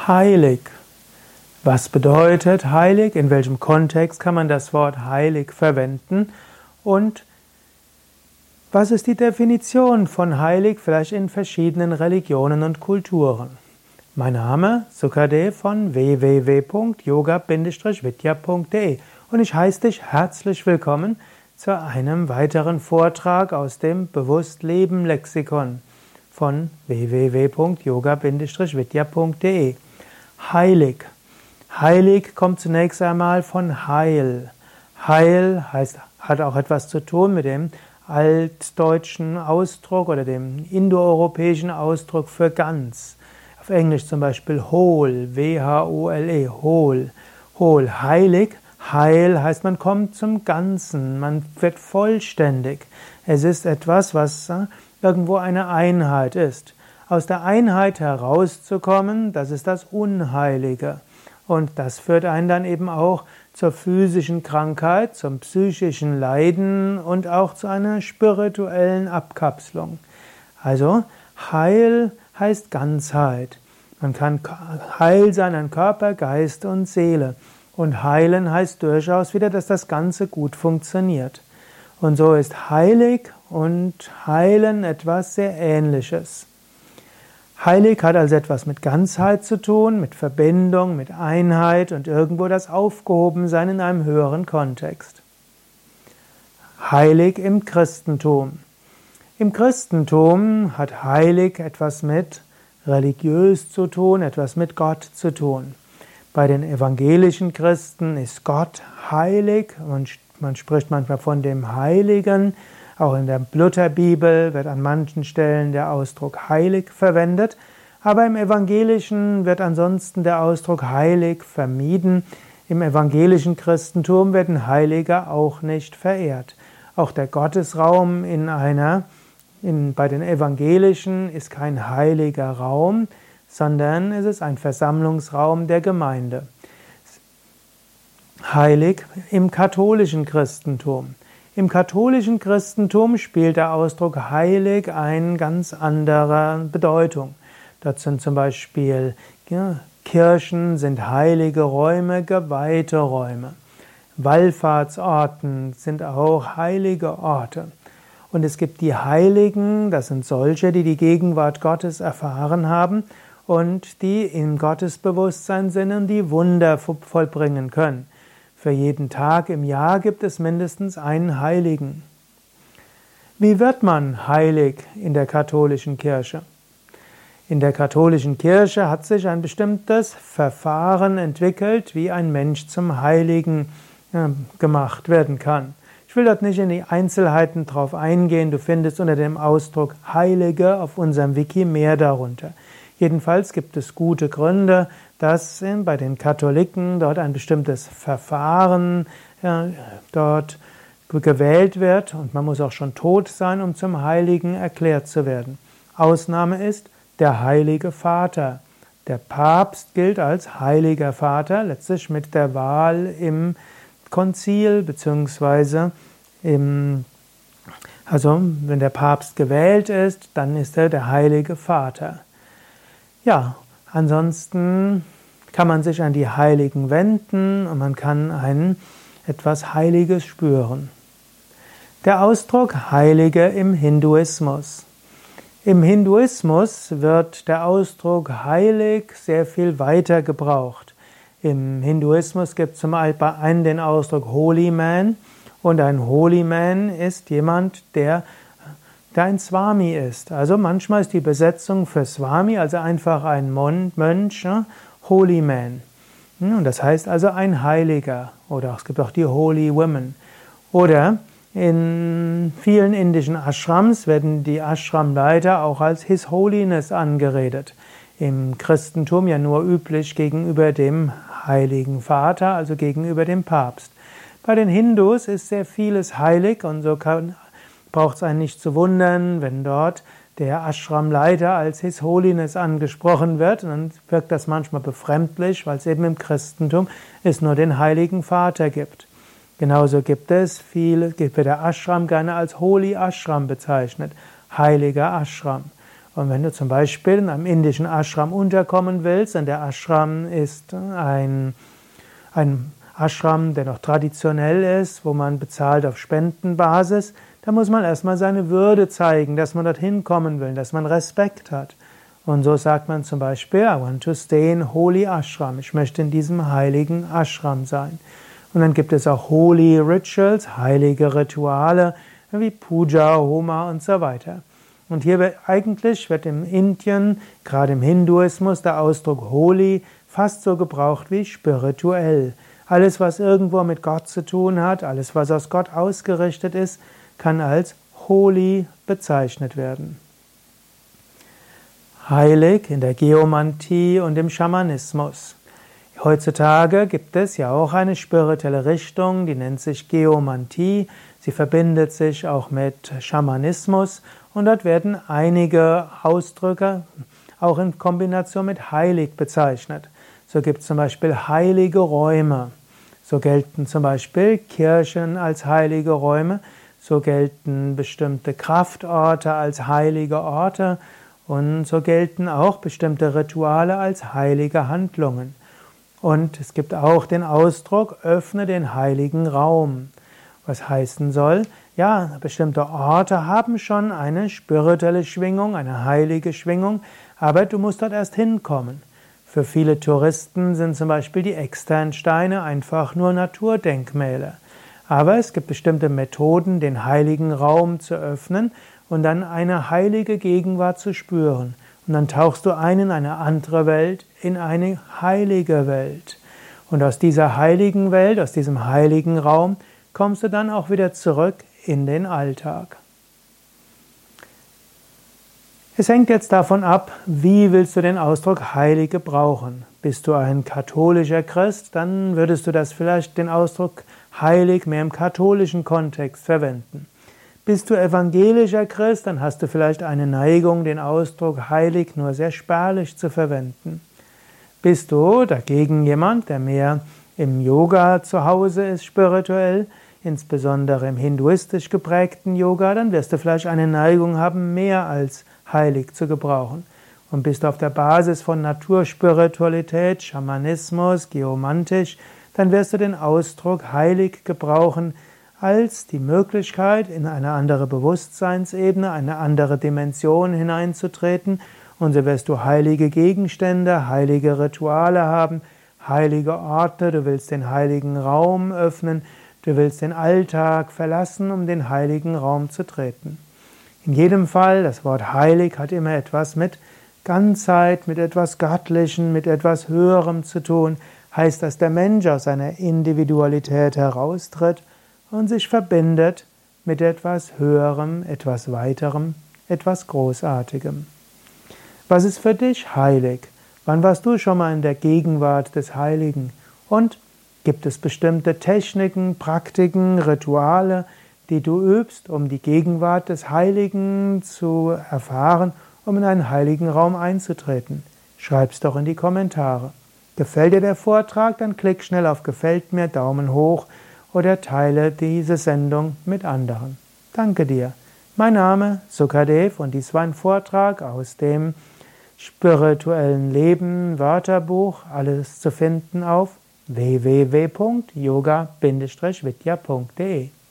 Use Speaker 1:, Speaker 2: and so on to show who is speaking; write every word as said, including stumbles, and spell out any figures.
Speaker 1: Heilig. Was bedeutet heilig? In welchem Kontext kann man das Wort heilig verwenden? Und was ist die Definition von heilig, vielleicht in verschiedenen Religionen und Kulturen? Mein Name Sukadev von w w w punkt yoga Bindestrich vidya punkt de und ich heiße dich herzlich willkommen zu einem weiteren Vortrag aus dem Bewusst-Leben-Lexikon von w w w punkt yoga Bindestrich vidya punkt de. Heilig. Heilig kommt zunächst einmal von Heil. Heil heißt, hat auch etwas zu tun mit dem altdeutschen Ausdruck oder dem indoeuropäischen Ausdruck für ganz. Auf Englisch zum Beispiel whole, W H O L E, whole. Whole, heilig. Heil heißt, man kommt zum Ganzen, man wird vollständig. Es ist etwas, was irgendwo eine Einheit ist. Aus der Einheit herauszukommen, das ist das Unheilige. Und das führt einen dann eben auch zur physischen Krankheit, zum psychischen Leiden und auch zu einer spirituellen Abkapselung. Also Heil heißt Ganzheit. Man kann heil sein an Körper, Geist und Seele. Und heilen heißt durchaus wieder, dass das Ganze gut funktioniert. Und so ist heilig und heilen etwas sehr Ähnliches. Heilig hat also etwas mit Ganzheit zu tun, mit Verbindung, mit Einheit und irgendwo das Aufgehobensein in einem höheren Kontext. Heilig im Christentum. Im Christentum hat heilig etwas mit religiös zu tun, etwas mit Gott zu tun. Bei den evangelischen Christen ist Gott heilig und man spricht manchmal von dem Heiligen. Auch in der Lutherbibel wird an manchen Stellen der Ausdruck heilig verwendet, aber im Evangelischen wird ansonsten der Ausdruck heilig vermieden. Im evangelischen Christentum werden Heilige auch nicht verehrt. Auch der Gottesraum in einer, in, bei den Evangelischen ist kein heiliger Raum, sondern es ist ein Versammlungsraum der Gemeinde. Heilig im katholischen Christentum. Im katholischen Christentum spielt der Ausdruck heilig eine ganz andere Bedeutung. Dort sind zum Beispiel ja, Kirchen sind heilige Räume, geweihte Räume. Wallfahrtsorten sind auch heilige Orte. Und es gibt die Heiligen, das sind solche, die die Gegenwart Gottes erfahren haben und die im Gottesbewusstsein sind und die Wunder vollbringen können. Für jeden Tag im Jahr gibt es mindestens einen Heiligen. Wie wird man heilig in der katholischen Kirche? In der katholischen Kirche hat sich ein bestimmtes Verfahren entwickelt, wie ein Mensch zum Heiligen äh, gemacht werden kann. Ich will dort nicht in die Einzelheiten drauf eingehen, du findest unter dem Ausdruck Heilige auf unserem Wiki mehr darunter. Jedenfalls gibt es gute Gründe, dass bei den Katholiken dort ein bestimmtes Verfahren ja, dort gewählt wird und man muss auch schon tot sein, um zum Heiligen erklärt zu werden. Ausnahme ist der Heilige Vater. Der Papst gilt als Heiliger Vater, letztlich mit der Wahl im Konzil beziehungsweise im, also wenn der Papst gewählt ist, dann ist er der Heilige Vater. Ja, ansonsten kann man sich an die Heiligen wenden und man kann ein etwas Heiliges spüren. Der Ausdruck Heilige im Hinduismus. Im Hinduismus wird der Ausdruck heilig sehr viel weiter gebraucht. Im Hinduismus gibt es zum einen den Ausdruck Holy Man und ein Holy Man ist jemand, der der ein Swami ist. Also manchmal ist die Besetzung für Swami, also einfach ein Mönch, Holy Man. Und das heißt also ein Heiliger. Oder es gibt auch die Holy Women. Oder in vielen indischen Ashrams werden die Ashramleiter auch als His Holiness angeredet. Im Christentum ja nur üblich gegenüber dem Heiligen Vater, also gegenüber dem Papst. Bei den Hindus ist sehr vieles heilig und so kann braucht es einen nicht zu wundern, wenn dort der Ashramleiter als His Holiness angesprochen wird. Und dann wirkt das manchmal befremdlich, weil es eben im Christentum es nur den Heiligen Vater gibt. Genauso gibt es viele, wird der Ashram gerne als Holy Ashram bezeichnet, heiliger Ashram. Und wenn du zum Beispiel in einem indischen Ashram unterkommen willst, und der Ashram ist ein, ein Ashram, der noch traditionell ist, wo man bezahlt auf Spendenbasis, da muss man erstmal seine Würde zeigen, dass man dorthin kommen will, dass man Respekt hat. Und so sagt man zum Beispiel, I want to stay in holy ashram. Ich möchte in diesem heiligen Ashram sein. Und dann gibt es auch holy rituals, heilige Rituale, wie Puja, Homa und so weiter. Und hier wird, eigentlich wird in Indien, gerade im Hinduismus, der Ausdruck holy fast so gebraucht wie spirituell. Alles, was irgendwo mit Gott zu tun hat, alles, was aus Gott ausgerichtet ist, kann als holy bezeichnet werden. Heilig in der Geomantie und im Schamanismus. Heutzutage gibt es ja auch eine spirituelle Richtung, die nennt sich Geomantie. Sie verbindet sich auch mit Schamanismus und dort werden einige Ausdrücke auch in Kombination mit heilig bezeichnet. So gibt es zum Beispiel heilige Räume. So gelten zum Beispiel Kirchen als heilige Räume. So gelten bestimmte Kraftorte als heilige Orte. Und so gelten auch bestimmte Rituale als heilige Handlungen. Und es gibt auch den Ausdruck, öffne den heiligen Raum. Was heißen soll, ja, bestimmte Orte haben schon eine spirituelle Schwingung, eine heilige Schwingung, aber du musst dort erst hinkommen. Für viele Touristen sind zum Beispiel die Externsteine einfach nur Naturdenkmäler. Aber es gibt bestimmte Methoden, den heiligen Raum zu öffnen und dann eine heilige Gegenwart zu spüren. Und dann tauchst du ein in eine andere Welt, in eine heilige Welt. Und aus dieser heiligen Welt, aus diesem heiligen Raum, kommst du dann auch wieder zurück in den Alltag. Es hängt jetzt davon ab, wie willst du den Ausdruck heilig gebrauchen. Bist du ein katholischer Christ, dann würdest du das vielleicht den Ausdruck heilig mehr im katholischen Kontext verwenden. Bist du evangelischer Christ, dann hast du vielleicht eine Neigung, den Ausdruck heilig nur sehr spärlich zu verwenden. Bist du dagegen jemand, der mehr im Yoga zu Hause ist, spirituell, insbesondere im hinduistisch geprägten Yoga, dann wirst du vielleicht eine Neigung haben, mehr als heilig zu gebrauchen. Und bist du auf der Basis von Naturspiritualität, Schamanismus, Geomantisch, dann wirst du den Ausdruck heilig gebrauchen als die Möglichkeit, in eine andere Bewusstseinsebene, eine andere Dimension hineinzutreten. Und so wirst du heilige Gegenstände, heilige Rituale haben, heilige Orte, du willst den heiligen Raum öffnen, du willst den Alltag verlassen, um den heiligen Raum zu treten. In jedem Fall, das Wort heilig hat immer etwas mit Ganzheit, mit etwas Göttlichem, mit etwas Höherem zu tun, heißt, dass der Mensch aus seiner Individualität heraustritt und sich verbindet mit etwas Höherem, etwas Weiterem, etwas Großartigem. Was ist für dich heilig? Wann warst du schon mal in der Gegenwart des Heiligen? Und gibt es bestimmte Techniken, Praktiken, Rituale, die du übst, um die Gegenwart des Heiligen zu erfahren, um in einen heiligen Raum einzutreten? Schreib's doch in die Kommentare. Gefällt dir der Vortrag? Dann klick schnell auf Gefällt mir, Daumen hoch oder teile diese Sendung mit anderen. Danke dir. Mein Name ist Sukadev und dies war ein Vortrag aus dem spirituellen Leben Wörterbuch. Alles zu finden auf w w w punkt yoga Bindestrich vidya punkt de.